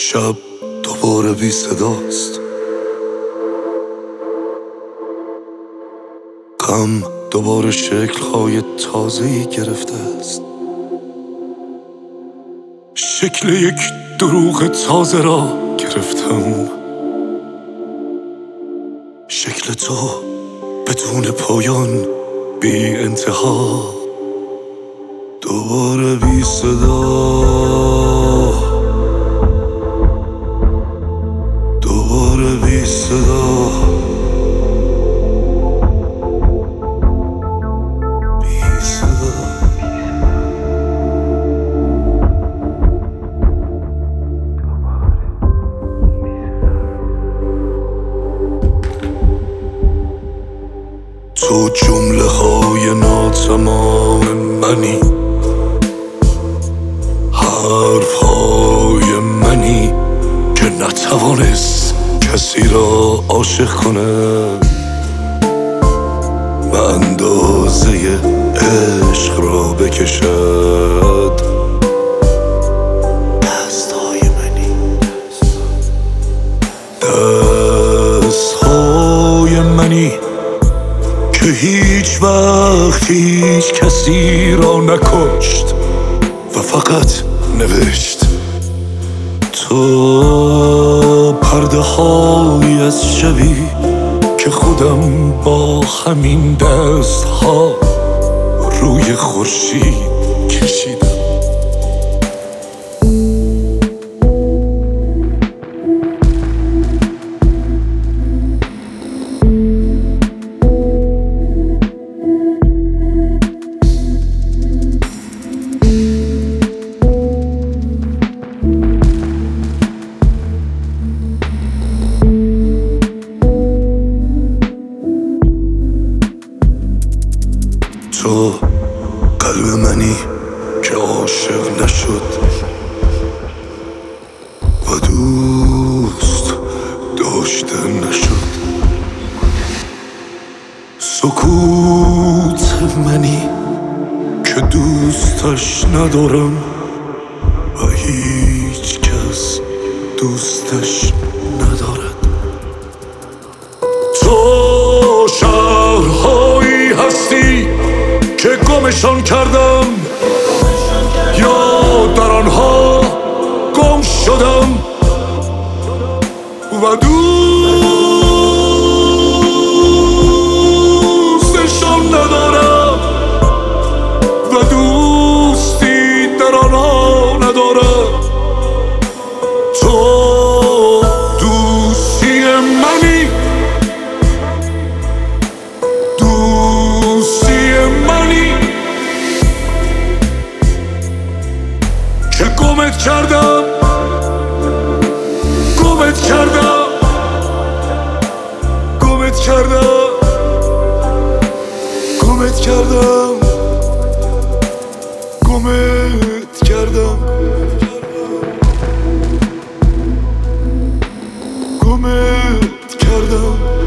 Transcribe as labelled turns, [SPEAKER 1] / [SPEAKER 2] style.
[SPEAKER 1] شب دوباره بی صداست، غم دوباره شکل‌های تازه‌ای گرفته است. شکل یک دروغ تازه را گرفتم، شکل تو بدون پایان، بی انتها، دوباره بی صدا، دوباره بی صدا، بی صدا. تو جمله های ناتمام منی، حرف های منی که نتوانست کسی را عاشق کنه، به اندازه عشق را بکشد. دستهای منی، دستهای منی که هیچ وقت هیچ کسی را نکشت و فقط نوشت. تو پرده های از شبی که خودم با همین دست ها روی خورشید کشیدم. تو قلب منی که عاشق نشد و دوست داشته نشد. سکوت منی که دوستش ندارم و هیچ کس دوستش ندارد. تو شهرهایی هستی که گمشان کردم، یا در آنها گم شدم و دوستشان ندارم و دوستی در آنها ندارم. تو دوستی منی، که گمت کردم، گمت کردم، گمت کردم، گمت کردم، گمت کردم، گمت کردم.